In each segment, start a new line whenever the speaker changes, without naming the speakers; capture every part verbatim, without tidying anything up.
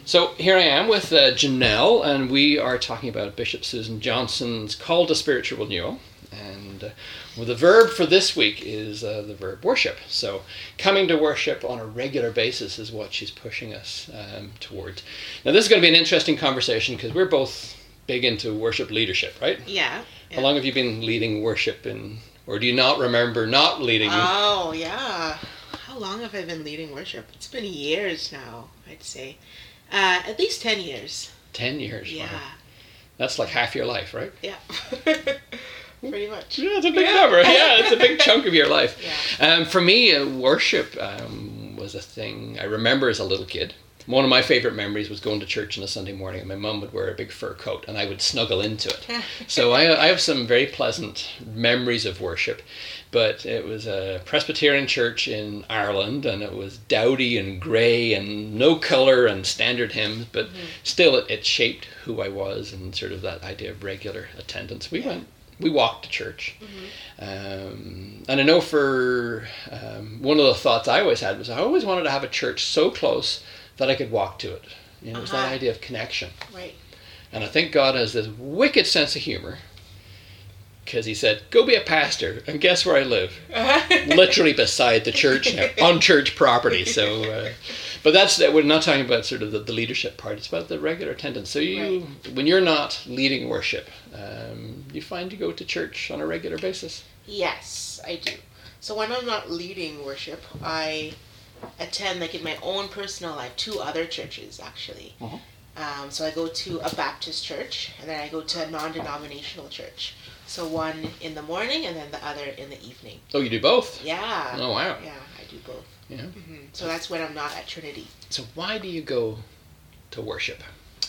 So here I am with uh, Janelle, and we are talking about Bishop Susan Johnson's Call to Spiritual Renewal. And uh, well, the verb for this week is uh, the verb worship. So coming to worship on a regular basis is what she's pushing us um, towards. Now this is going to be an interesting conversation because we're both big into worship leadership, right?
Yeah, yeah.
How long have you been leading worship in, or do you not remember not leading?
Oh, yeah. How long have I been leading worship? It's been years now, I'd say. Uh, at least ten years.
Ten years.
Yeah.
Wow. That's like half your life, right?
Yeah. Pretty much.
Yeah, it's a big
yeah.
number. Yeah, it's a big chunk of your life.
Yeah.
Um, for me, uh, worship um, was a thing I remember as a little kid. One of my favorite memories was going to church on a Sunday morning, and my mum would wear a big fur coat, and I would snuggle into it. So I, I have some very pleasant memories of worship. But it was a Presbyterian church in Ireland, and it was dowdy and grey and no colour and standard hymns, but mm-hmm. still it, it shaped who I was and sort of that idea of regular attendance. We yeah. went, we walked to church. Mm-hmm. Um, and I know for um, one of the thoughts I always had was I always wanted to have a church so close that I could walk to it. You know, uh-huh. It's that idea of connection.
Right.
And I think God has this wicked sense of humour. Because he said, go be a pastor, and guess where I live? Literally beside the church now, on church property. So, uh, but that's, we're not talking about sort of the, the leadership part, it's about the regular attendance. So you, right. when you're not leading worship, um, you find you go to church on a regular basis?
Yes, I do. So when I'm not leading worship, I attend, like in my own personal life, two other churches, actually. Uh-huh. Um, so I go to a Baptist church, and then I go to a non-denominational church. So one in the morning and then the other in the evening.
Oh, you do both?
Yeah.
Oh, wow.
Yeah, I do both.
Yeah.
Mm-hmm. So that's when I'm not at Trinity.
So why do you go to worship?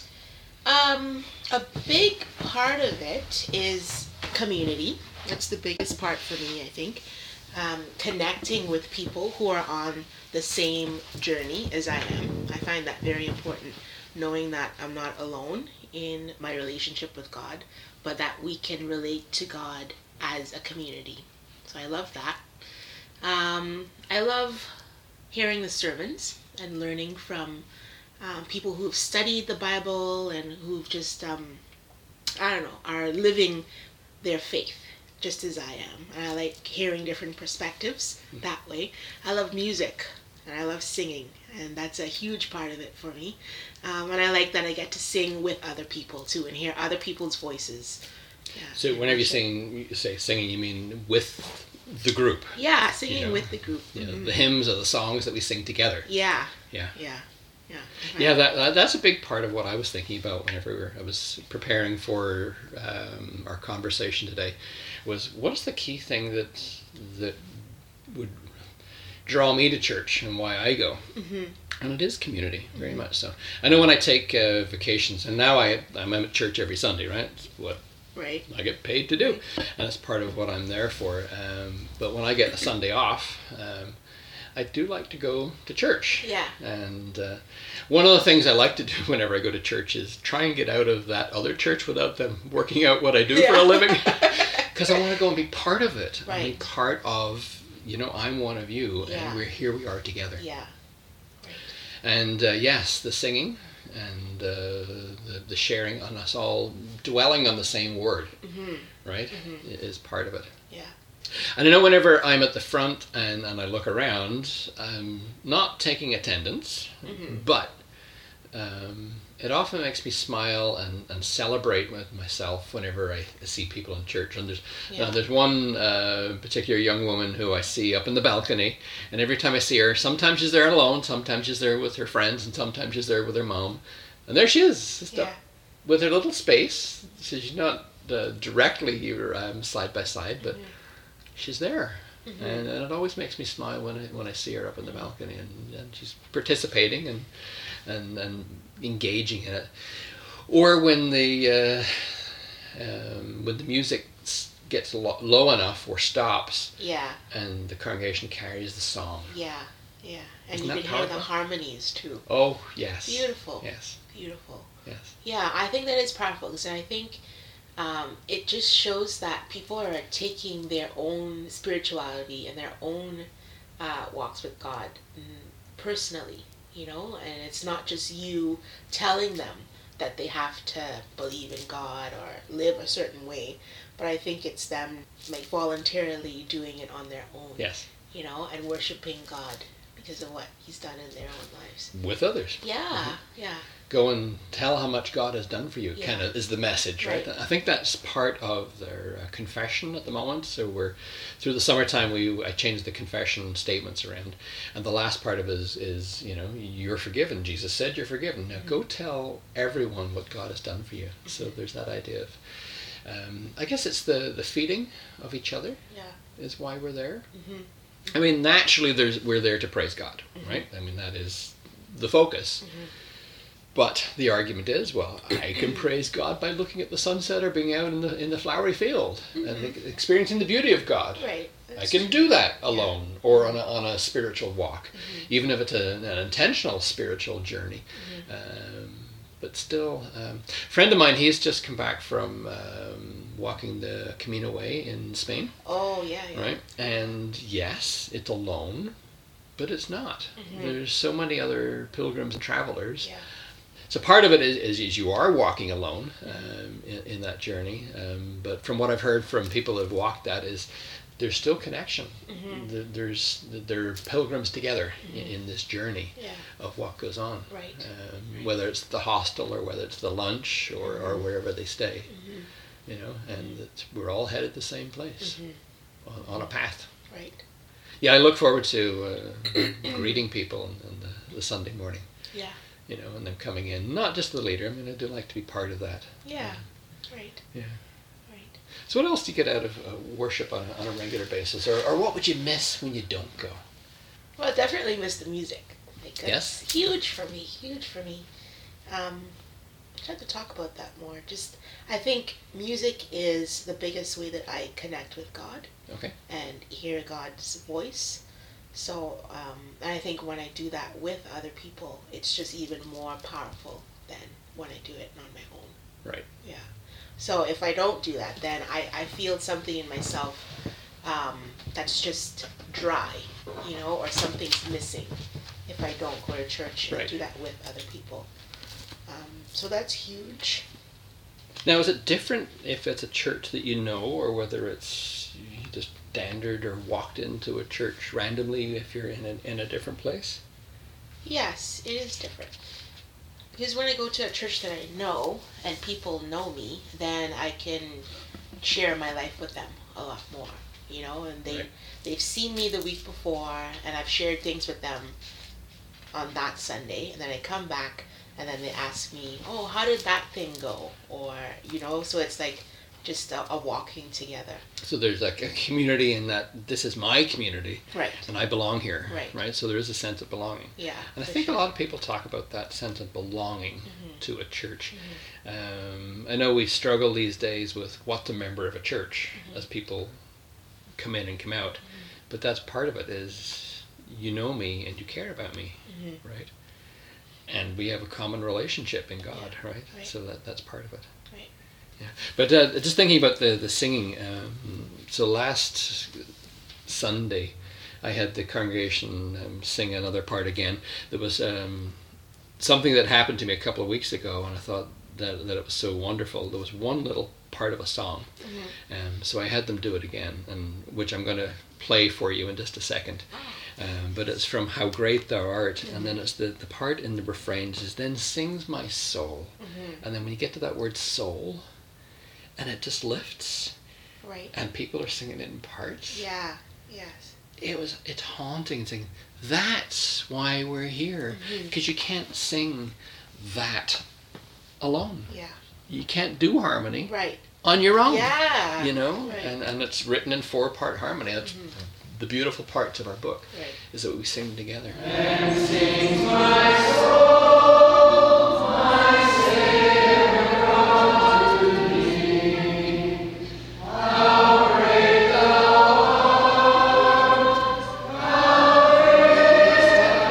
Um, a big part of it is community. That's the biggest part for me, I think. Um, connecting with people who are on the same journey as I am. I find that very important, knowing that I'm not alone in my relationship with God, but that we can relate to God as a community. So I love that. Um, I love hearing the sermons and learning from um, people who've studied the Bible and who've just, um, I don't know, are living their faith just as I am. And I like hearing different perspectives that way. I love music and I love singing, and that's a huge part of it for me. Um, and I like that I get to sing with other people too and hear other people's voices. Yeah,
so whenever you sing, you say singing, you mean with the group?
Yeah, singing
you know?
with the group.
Yeah,
mm-hmm.
The hymns or the songs that we sing together.
Yeah.
Yeah.
Yeah. Yeah.
Yeah, that, that that's a big part of what I was thinking about whenever I was preparing for um, our conversation today. Was what's the key thing that that would draw me to church and why I go? Mm-hmm. And it is community, very mm-hmm. much so. I know when I take uh, vacations, and now I I'm at church every Sunday, right? It's what
right.
I get paid to do, and that's part of what I'm there for. Um, but when I get a Sunday off, um, I do like to go to church.
Yeah.
And uh, one of the things I like to do whenever I go to church is try and get out of that other church without them working out what I do yeah. for a living. Because I want to go and be part of it.
Right.
And be part of, you know, I'm one of you,
yeah.
and we're here we are together.
Yeah. Right.
And uh, yes, the singing and uh, the, the sharing on us all dwelling on the same word, mm-hmm. right, mm-hmm. is part of it.
Yeah.
And I know whenever I'm at the front and, and I look around, I'm not taking attendance, mm-hmm. but um, it often makes me smile and, and celebrate with myself whenever I see people in church. And there's yeah. uh, there's one uh, particular young woman who I see up in the balcony, and every time I see her, sometimes she's there alone, sometimes she's there with her friends, and sometimes she's there with her mom. And there she is, just
yeah.
up with her little space. So she's not uh, directly um, side by side, but... Mm-hmm. She's there, mm-hmm. and, and it always makes me smile when I when I see her up in the balcony, and, and she's participating and and and engaging in it. Or when the uh, um, when the music gets lo- low enough or stops,
yeah,
and the congregation carries the song.
Yeah, yeah, and
Isn't
you
that
can
powerful?
hear the harmonies too.
Oh yes,
beautiful.
Yes,
beautiful.
Yes.
Yeah, I think that is powerful because I think. Um, it just shows that people are taking their own spirituality and their own uh, walks with God personally you know, and it's not just you telling them that they have to believe in God or live a certain way, but I think it's them like voluntarily doing it on their own.
Yes.
You know, and worshiping God because of what He's done in their own lives.
With others.
Yeah, mm-hmm. yeah.
Go and tell how much God has done for you,
Yeah.
kind of is the message, right? right? I think that's part of their uh, confession at the moment. So we're, through the summertime, we I changed the confession statements around. And the last part of it is, is you know, you're forgiven. Jesus said you're forgiven. Now mm-hmm. go tell everyone what God has done for you. Mm-hmm. So there's that idea of, um, I guess it's the, the feeding of each other
yeah.
is why we're there.
Mm-hmm.
I mean, naturally, there's we're there to praise God, mm-hmm. right? I mean, that is the focus. Mm-hmm. But the argument is, well, I can praise God by looking at the sunset or being out in the in the flowery field mm-hmm. and experiencing the beauty of God.
Right.
I can do that alone yeah. or on a, on a spiritual walk, mm-hmm. even if it's a, an intentional spiritual journey. Mm-hmm. Um, but still, um, a friend of mine, he's just come back from um, walking the Camino Way in Spain.
Oh, yeah, yeah.
Right? And yes, it's alone, but it's not. Mm-hmm. There's so many other pilgrims and travelers.
Yeah.
So part of it is, is, is you are walking alone um, in, in that journey. Um, but from what I've heard from people who have walked that is there's still connection. Mm-hmm. There, there's there are pilgrims together mm-hmm. in, in this journey
yeah.
of what goes on.
Right.
Um,
right. Whether
it's the hostel or whether it's the lunch or, mm-hmm. or wherever they stay.
Mm-hmm.
You know, and mm-hmm. it's, we're all headed the same place mm-hmm. on, on a path.
Right.
Yeah, I look forward to uh, greeting people on, on the, the Sunday morning.
Yeah.
You know, and them coming in, not just the leader. I mean, I do like to be part of that.
Yeah,
um,
right.
Yeah.
Right.
So what else do you get out of uh, worship on a, on a regular basis? Or, or what would you miss when you don't go?
Well, I definitely miss the music. Like, that's
yes?
huge for me, huge for me. Um, I tried to talk about that more. Just, I think music is the biggest way that I connect with God.
Okay.
And hear God's voice. So, um, and I think when I do that with other people, it's just even more powerful than when I do it on my own.
Right.
Yeah. So if I don't do that, then I, I feel something in myself um, that's just dry, you know, or something's missing if I don't go to church and
right.
do that with other people. Um, so that's huge.
Now, is it different if it's a church that you know, or whether it's you just standard or walked into a church randomly if you're in a, in a different place?
Yes, it is different. Because when I go to a church that I know and people know me, then I can share my life with them a lot more, you know, and they,
right.
they've seen me the week before and I've shared things with them on that Sunday, and then I come back and then they ask me, oh, how did that thing go? Or, you know, so it's like just a, a walking together.
So there's like a community in that this is my community.
Right.
And I belong here.
Right.
Right. So there is a sense of belonging.
Yeah.
And I think
sure.
a lot of people talk about that sense of belonging mm-hmm. to a church.
Mm-hmm.
Um, I know we struggle these days with what's a member of a church mm-hmm. as people come in and come out. Mm-hmm. But that's part of it is you know me and you care about me. Mm-hmm. Right. And we have a common relationship in God,
yeah.
right?
right?
So that that's part of it.
Right.
Yeah, but uh, just thinking about the the singing. Um, so last Sunday, I had the congregation um, sing another part again. There was um, something that happened to me a couple of weeks ago, and I thought that that it was so wonderful. There was one little part of a song, mm-hmm. um, so I had them do it again, and which I'm going to play for you in just a second. Um, but it's from How Great Thou Art, mm-hmm. and then it's the, the part in the refrain is then sings my soul, mm-hmm. and then when you get to that word soul, and it just lifts,
right?
And people are singing it in parts.
Yeah, yes.
It was it's haunting. Saying that's why we're here, because mm-hmm. you can't sing that alone.
Yeah.
You can't do harmony.
Right.
On your own.
Yeah.
You know,
right.
and and it's written in four part harmony. That's mm-hmm. the beautiful parts of our book,
right.
is that we sing together.
And sings my soul, my Savior unto thee. How great thou art, how great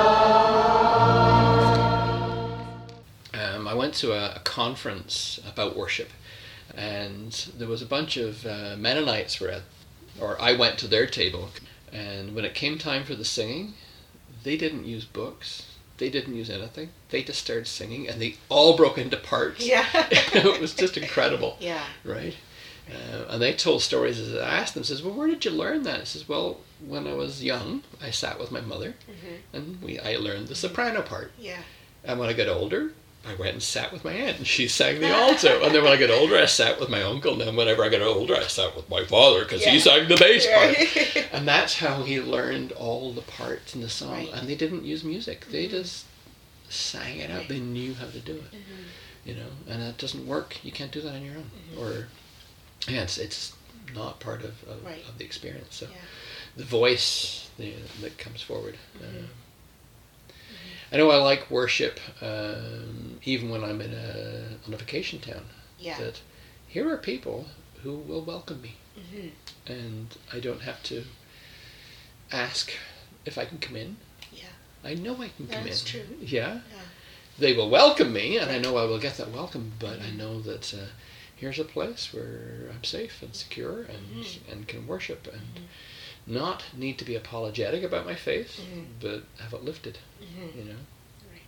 thou art.
Um, I went to a, a conference about worship, and there was a bunch of uh, Mennonites were at or I went to their table, and when it came time for the singing, they didn't use books. they didn't use anything. They just started singing, and they all broke into parts.
Yeah.
It was just incredible.
Yeah.
Right? Uh, and they told stories as I asked them, says, well, where did you learn that? I says, well, when I was young, I sat with my mother,
Mm-hmm.
and we I learned the soprano part.
Yeah.
And when I got older, I went and sat with my aunt, and she sang the alto. And then when I got older, I sat with my uncle. And then whenever I got older, I sat with my father, because
Yeah.
he sang the bass part.
Right.
And that's how he learned all the parts in the song.
Right.
And they didn't use music. They just sang it out. They knew how to do it.
Mm-hmm.
You know, and that doesn't work. You can't do that on your own.
Mm-hmm.
Or, yeah, it's, it's not part of, of,
Right.
of the experience. So
Yeah.
the voice the, that comes forward.
Mm-hmm.
Uh, I know I like worship, um, even when I'm in a on a vacation town.
Yeah.
That here are people who will welcome me,
Mm-hmm.
and I don't have to ask if I can come in.
Yeah.
I know I can come
That's
in.
true.
Yeah.
Yeah.
They will welcome me, and I know I will get that welcome. But I know that uh, here's a place where I'm safe and secure, and
Mhm.
and can worship, and
Mhm.
not need to be apologetic about my faith,
Mhm.
but have it lifted.
Mm-hmm.
You know.
Right.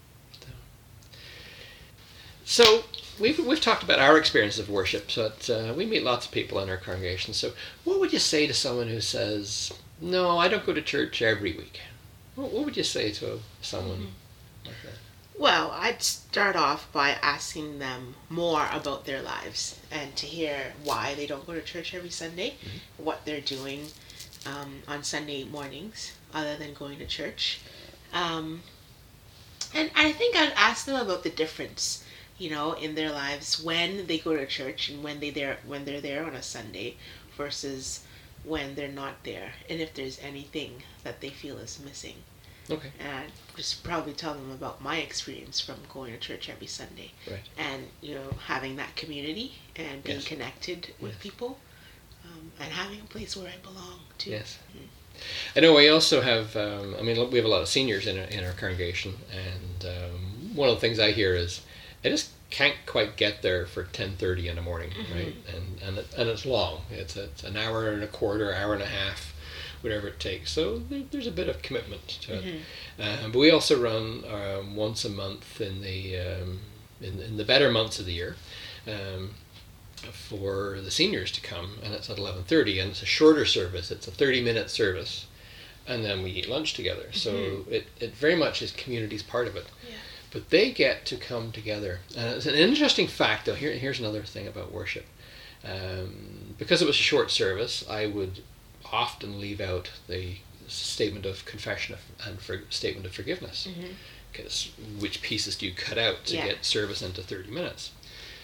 So we've we've talked about our experience of worship. So that, uh, we meet lots of people in our congregation. So what would you say to someone who says, "No, I don't go to church every week"? What, what would you say to someone
Mm-hmm.
like that?
Well, I'd start off by asking them more about their lives and to hear why they don't go to church every Sunday,
Mm-hmm.
what they're doing um, on Sunday mornings other than going to church. Um, and I think I'd ask them about the difference, you know, in their lives when they go to church and when they there when they're there on a Sunday versus when they're not there, and if there's anything that they feel is missing.
Okay.
And just probably tell them about my experience from going to church every Sunday.
Right.
And, you know, having that community and being
Yes.
connected with
Yes.
people um, and having a place where I belong too.
Yes.
Mm.
I know we also have, um, I mean, we have a lot of seniors in our, in our congregation, and um, one of the things I hear is, I just can't quite get there for ten thirty in the morning,
Mhm.
right? And and, it, and it's long. It's, it's an hour and a quarter, hour and a half, whatever it takes. So there, there's a bit of commitment to it.
Mhm.
Um, but we also run um, once a month in the um, in, in the better months of the year. Um, for the seniors to come, and it's at eleven thirty, and it's a shorter service. It's a thirty minute service, and then we eat lunch together. So
Mhm.
it, it very much is community's part of it.
Yeah.
But they get to come together. And it's an interesting fact, though. Here, here's another thing about worship. Um, because it was a short service, I would often leave out the statement of confession of, and for, statement of forgiveness.
Mhm.
Because which pieces do you cut out to
Yeah.
get service into thirty minutes?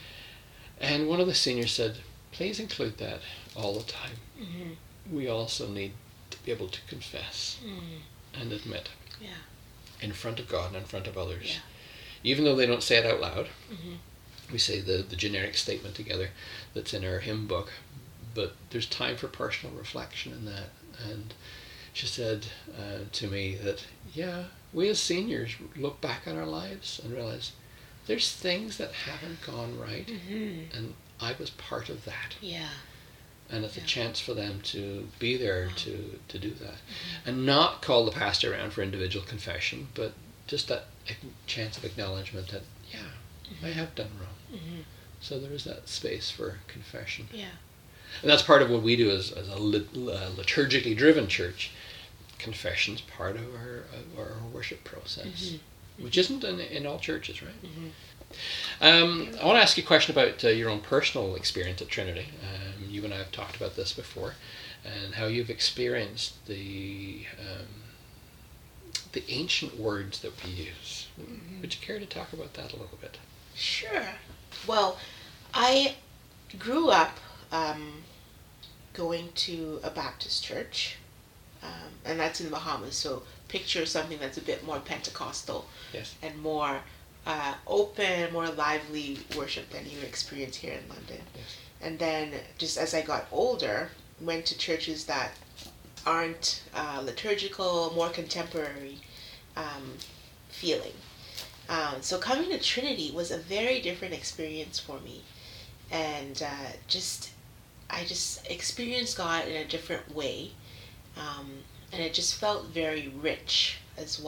And one of the seniors said, please include that all the time.
Mhm.
We also need to be able to confess
Mhm.
and admit
Yeah.
in front of God and in front of others.
Yeah.
Even though they don't say it out loud,
Mhm.
we say the, the generic statement together that's in our hymn book, but there's time for personal reflection in that. And she said uh, to me that, yeah, we as seniors look back on our lives and realize there's things that haven't gone right,
Mhm.
and I was part of that.
Yeah.
And it's
Yeah.
a chance for them to be there
Wow.
to, to do that. And not call the pastor around for individual confession, but just that ac- chance of acknowledgement that, yeah, I have done wrong.
Mhm.
So there is that space for confession.
Yeah.
And that's part of what we do as, as a lit, uh, liturgically driven church. Confession's part of our, of our worship process,
Mhm.
which isn't in, in all churches, right?
Mhm.
Um, I want to ask you a question about uh, your own personal experience at Trinity. Um, you and I have talked about this before, and how you've experienced the um, the ancient words that we use.
Mhm.
Would you care to talk about that a little bit?
Sure. Well, I grew up um, going to a Baptist church, um, and that's in the Bahamas. So picture something that's a bit more Pentecostal
Yes.
and more uh, open, more lively worship than you experience here in London.
Yes.
And then, just as I got older, went to churches that aren't uh, liturgical, more contemporary um, feeling. Um, so coming to Trinity was a very different experience for me, and uh, just I just experienced God in a different way, um, and it just felt very rich as well.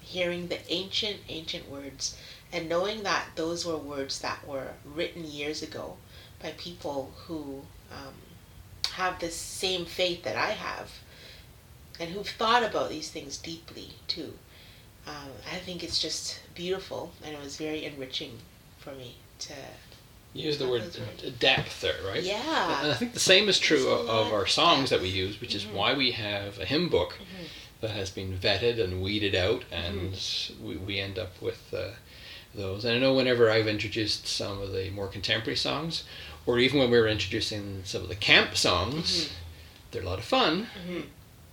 hearing the ancient, ancient words, and knowing that those were words that were written years ago by people who um, have the same faith that I have, and who've thought about these things deeply too. Um, I think it's just beautiful, and it was very enriching for me to
You use the word d- depth there, right?
Yeah.
And I think the same is true
There's
of,
a lot
of our
of
songs that
depth.
we use, which is
Mhm.
why we have a hymn book
Mhm.
that has been vetted and weeded out, and we, we end up with uh, those. And I know whenever I've introduced some of the more contemporary songs, or even when we were introducing some of the camp songs,
Mhm.
they're a lot of fun,
Mhm.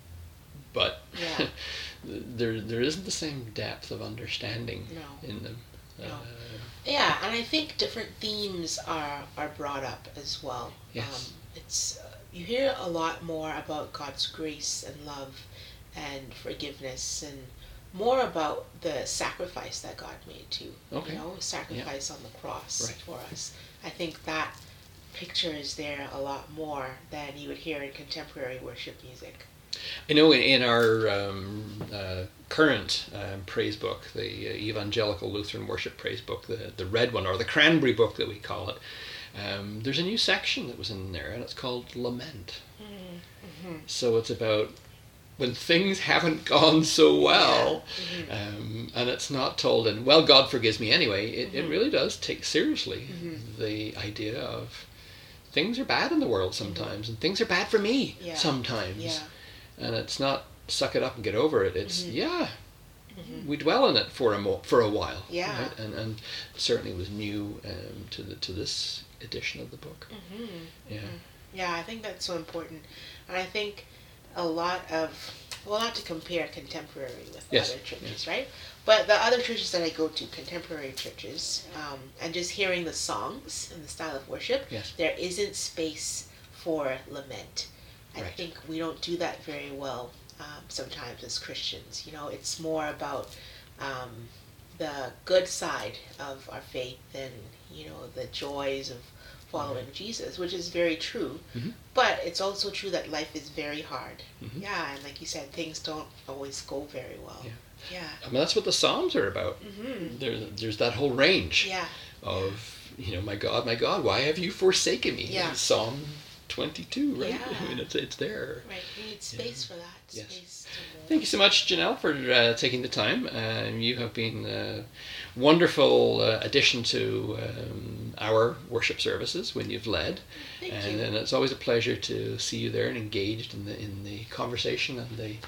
but
Yeah.
there there isn't the same depth of understanding
No.
in them.
No.
Uh,
Yeah, and I think different themes are, are brought up as well.
Yes.
Um, it's uh, you hear a lot more about God's grace and love and forgiveness, and more about the sacrifice that God made too.
Okay.
You know, sacrifice on the cross
Right.
for us. I think that picture is there a lot more than you would hear in contemporary worship music.
I know in, in our um, uh, current um, praise book, the uh, Evangelical Lutheran Worship Praise Book, the, the red one, or the Cranberry Book that we call it, um, there's a new section that was in there, and it's called Lament.
Mm-hmm.
So it's about when things haven't gone so well,
Yeah. Mhm.
um, and it's not told in, well, God forgives me anyway. It, it
Mhm.
really does take seriously
Mhm.
the idea of things are bad in the world sometimes, and things are bad for me
Yeah.
sometimes.
Yeah.
And it's not suck it up and get over it. It's
Mhm.
yeah,
Mhm.
we dwell in it for a mo- for a while.
Yeah.
right? And and certainly was new um, to the to this edition of the book.
Mhm.
Yeah.
Mhm. Yeah, I think that's so important, and I think a lot of, well, not to compare contemporary with
Yes,
other churches,
yes.
right? But the other churches that I go to, contemporary churches, um, and just hearing the songs and the style of worship,
Yes.
there isn't space for lament. I
Right.
think we don't do that very well um, sometimes as Christians. You know, it's more about um, the good side of our faith and, you know, the joys of following Jesus, which is very true.
Mhm.
But it's also true that life is very hard.
Mhm.
Yeah, and like you said, things don't always go very well.
Yeah.
Yeah.
I mean, that's what the Psalms are about.
Mm-hmm.
There, there's that whole range
Yeah.
of, you know, my God, my God, why have you forsaken me?
Yeah.
Psalm twenty-two, right?
Yeah.
I mean, it's, it's there.
Right. We need space for that.
Yes.
Space to
Thank you so much, Janelle, for uh, taking the time. Um, you have been a wonderful uh, addition to um, our worship services when you've led.
Thank
and,
you.
and it's always a pleasure to see you there and engaged in the in the conversation and the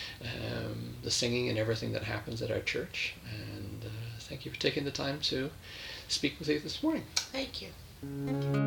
um, the singing and everything that happens at our church. And uh, thank you for taking the time to speak with you this morning.
Thank you.